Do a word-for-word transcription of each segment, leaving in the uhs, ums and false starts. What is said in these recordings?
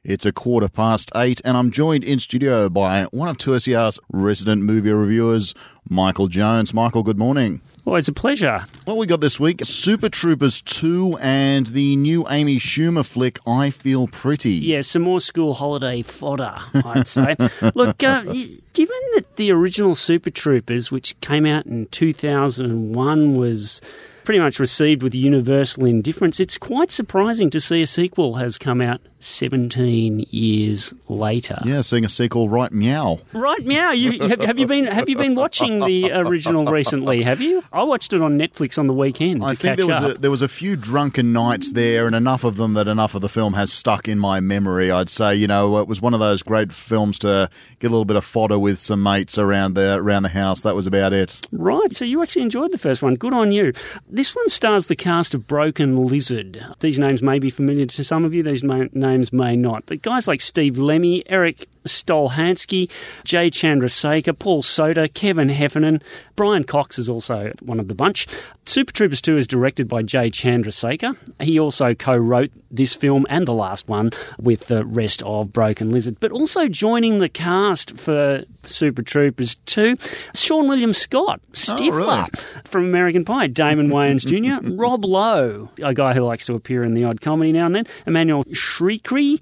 It's a quarter past eight, and I'm joined in studio by one of two S E R's resident movie reviewers, Michael Jones. Michael, good morning. Always a pleasure. What we got this week, Super Troopers two and the new Amy Schumer flick, I Feel Pretty. Yeah, some more school holiday fodder, I'd say. Look, uh, given that the original Super Troopers, which came out in two thousand one, was pretty much received with universal indifference, it's quite surprising to see a sequel has come out seventeen years later. Yeah, seeing a sequel, right meow. Right meow. You, have, have you been have you been watching the original recently, have you? I watched it on Netflix on the weekend I to think catch there was up. a, there was a few drunken nights there, and enough of them that enough of the film has stuck in my memory. I'd say, you know, it was one of those great films to get a little bit of fodder with some mates around the, around the house. That was about it. Right, so you actually enjoyed the first one. Good on you. This one stars the cast of Broken Lizard. These names may be familiar to some of you, these may, names may not. But guys like Steve Lemmy, Eric Stolhansky, Jay Chandrasekhar, Paul Soter, Kevin Heffernan, Brian Cox is also one of the bunch. Super Troopers two is directed by Jay Chandrasekhar. He also co-wrote this film and the last one with the rest of Broken Lizard. But also joining the cast for Super Troopers two, Sean William Scott, Stifler, oh, really? from American Pie, Damon Wayans Junior, Rob Lowe, a guy who likes to appear in the odd comedy now and then, Emmanuel Shrikri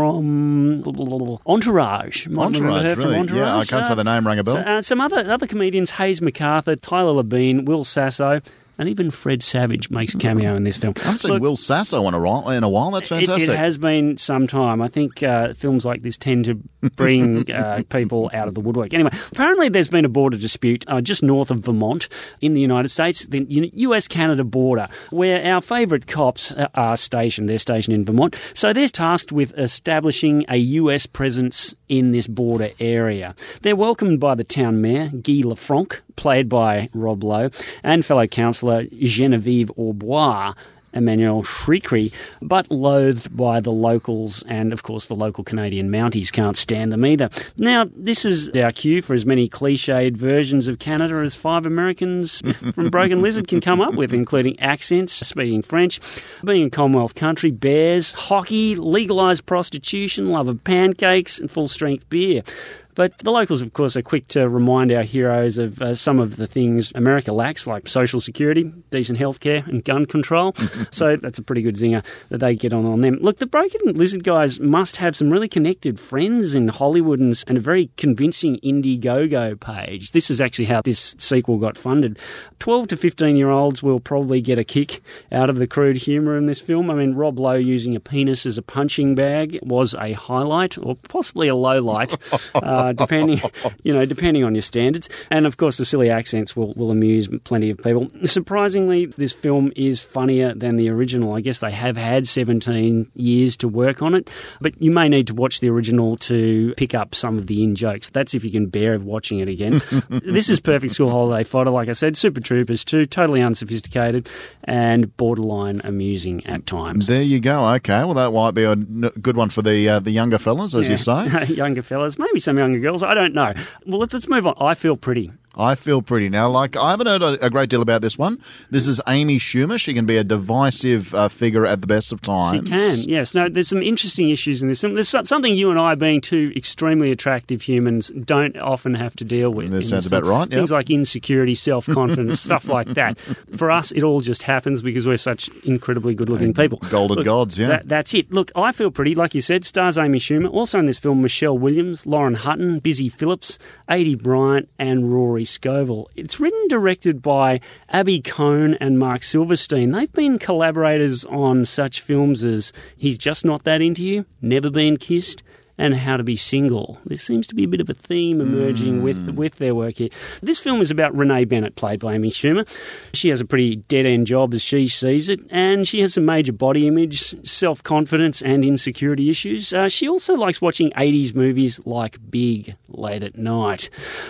from Entourage. Might Entourage, her from really? Entourage. Yeah, I can't uh, say the name rang a bell. So, uh, some other other comedians, Hayes MacArthur, Tyler Labine, Will Sasso, and even Fred Savage makes a cameo in this film. I haven't seen Look, Will Sasso in a while. In a while. That's fantastic. It, it has been some time. I think uh, films like this tend to bring uh, people out of the woodwork. Anyway, apparently there's been a border dispute uh, just north of Vermont in the United States, the U S Canada border, where our favourite cops are stationed. They're stationed in Vermont. So they're tasked with establishing a U S presence in this border area. They're welcomed by the town mayor, Guy Lafranc, played by Rob Lowe, and fellow councillor Genevieve Aubois, Emmanuel Shrikri, but loathed by the locals, and of course the local Canadian Mounties can't stand them either. Now, this is our cue for as many cliched versions of Canada as five Americans from Broken Lizard can come up with, including accents, speaking French, being a Commonwealth country, bears, hockey, legalised prostitution, love of pancakes, and full-strength beer. But the locals, of course, are quick to remind our heroes of uh, some of the things America lacks, like social security, decent healthcare, and gun control. So that's a pretty good zinger that they get on on them. Look, the Broken Lizard guys must have some really connected friends in Hollywood and, and a very convincing Indiegogo page. This is actually how this sequel got funded. twelve to fifteen-year-olds will probably get a kick out of the crude humour in this film. I mean, Rob Lowe using a penis as a punching bag was a highlight, or possibly a low light. Uh, Uh, depending, you know, depending on your standards. And, of course, the silly accents will, will amuse plenty of people. Surprisingly, this film is funnier than the original. I guess they have had seventeen years to work on it, but you may need to watch the original to pick up some of the in-jokes. That's if you can bear watching it again. This is perfect school holiday fodder, like I said. Super Troopers two, totally unsophisticated and borderline amusing at times. There you go. Okay, well, that might be a n- good one for the uh, the younger fellas, as Yeah. you say. Younger fellas, maybe some younger girls, I don't know. Well, let's, let's move on. I Feel Pretty. I Feel Pretty. Now, like, I haven't heard a, a great deal about this one. This is Amy Schumer. She can be a divisive uh, figure at the best of times. She can, yes. No, there's some interesting issues in this film. There's something you and I, being two extremely attractive humans, don't often have to deal with. That sounds about right, yep. Things like insecurity, self-confidence, stuff like that. For us, it all just happens because we're such incredibly good-looking people. Golden Look, gods, yeah. That, that's it. Look, I Feel Pretty, like you said, stars Amy Schumer. Also in this film, Michelle Williams, Lauren Hutton, Busy Phillips, Adie Bryant, and Rory Scovel. It's written, directed by Abby Cohn and Mark Silverstein. They've been collaborators on such films as He's Just Not That Into You, Never Been Kissed, and How to Be Single. There seems to be a bit of a theme emerging mm. with with their work here. This film is about Renee Bennett, played by Amy Schumer. She has a pretty dead-end job as she sees it, and she has some major body image, self-confidence, and insecurity issues. Uh, she also likes watching eighties movies like Big late at night.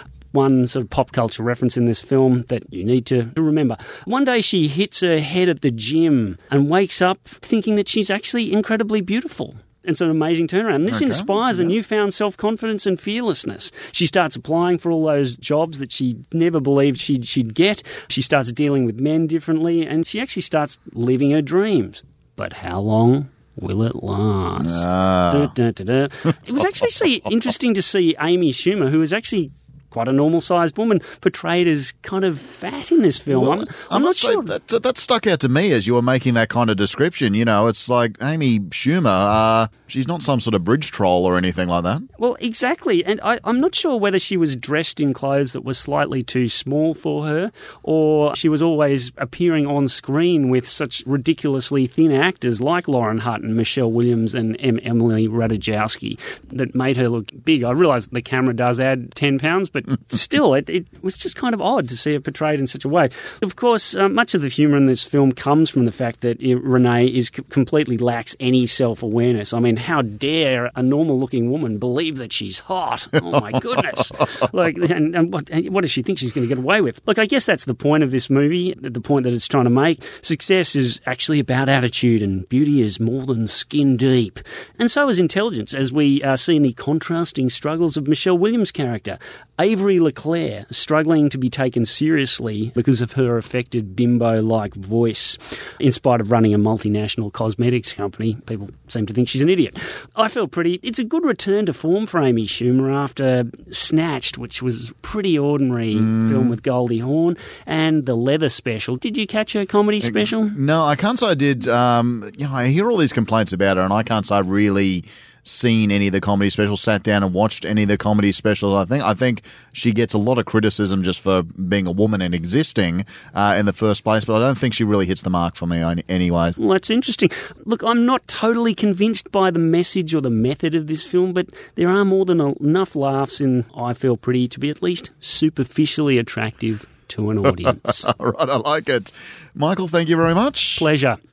One sort of pop culture reference in this film that you need to remember. One day she hits her head at the gym and wakes up thinking that she's actually incredibly beautiful. It's an amazing turnaround. This okay. inspires yeah. a newfound self-confidence and fearlessness. She starts applying for all those jobs that she never believed she'd, she'd get. She starts dealing with men differently, and she actually starts living her dreams. But how long Will it last? Ah. Da, da, da, da. It was actually see, interesting to see Amy Schumer, who was actually quite a normal-sized woman, portrayed as kind of fat in this film. Well, I'm, I I'm not must say sure. That, that stuck out to me as you were making that kind of description. You know, it's like Amy Schumer, uh, she's not some sort of bridge troll or anything like that. Well, exactly. And I, I'm not sure whether she was dressed in clothes that were slightly too small for her, or she was always appearing on screen with such ridiculously thin actors like Lauren Hutton, Michelle Williams, and M- Emily Ratajkowski that made her look big. I realise the camera does add ten pounds, but still, it, it was just kind of odd to see her portrayed in such a way. Of course, uh, much of the humour in this film comes from the fact that it, Renee is c- completely lacks any self-awareness. I mean, how dare a normal-looking woman believe that she's hot? Oh, my goodness. Like, and, and what, what does she think she's going to get away with? Look, I guess that's the point of this movie, the point that it's trying to make. Success is actually about attitude, and beauty is more than skin deep. And so is intelligence, as we uh, see in the contrasting struggles of Michelle Williams' character. Avery Leclerc, struggling to be taken seriously because of her affected bimbo-like voice. In spite of running a multinational cosmetics company, people seem to think she's an idiot. I Feel Pretty, it's a good return to form for Amy Schumer after Snatched, which was a pretty ordinary mm. film with Goldie Hawn, and The Leather Special. Did you catch her comedy special? No, I can't say I did. Um, you know, I hear all these complaints about her, and I can't say I've really seen any of the comedy specials, sat down and watched any of the comedy specials. I think I think she gets a lot of criticism just for being a woman and existing uh, in the first place, but I don't think she really hits the mark for me anyway. Well, that's interesting. Look, I'm not totally convinced by the message or the method of this film, but there are more than enough laughs in I Feel Pretty to be at least superficially attractive to an audience. All right, I like it. Michael, thank you very much. Pleasure.